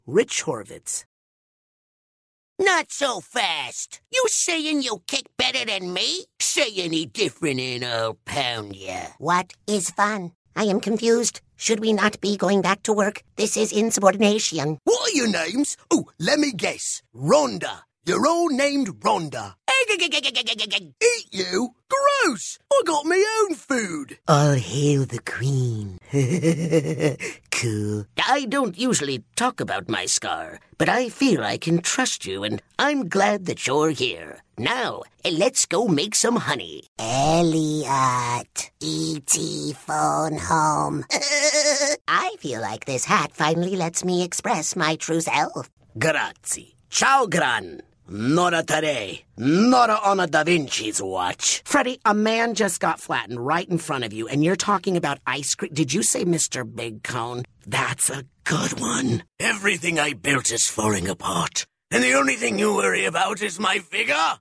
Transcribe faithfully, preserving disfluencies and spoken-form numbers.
Rich Horvitz. Not so fast. You saying you kick better than me? Say any different and I'll pound ya. What is fun? I am confused. Should we not be going back to work? This is insubordination. What are your names? Oh, let me guess. Rhonda. You're all named Rhonda. Eat you? Gross! I got my own food. All hail the Queen. Cool. I don't usually talk about my scar, but I feel I can trust you, and I'm glad that you're here. Now, let's go make some honey. Elliot, E T phone home. I feel like this hat finally lets me express my true self. Grazie. Ciao, gran. Nora today. Nora on a Da Vinci's watch. Freddie, a man just got flattened right in front of you, and you're talking about ice cream. Did you say Mister Big Cone? That's a good one. Everything I built is falling apart, and the only thing you worry about is my figure.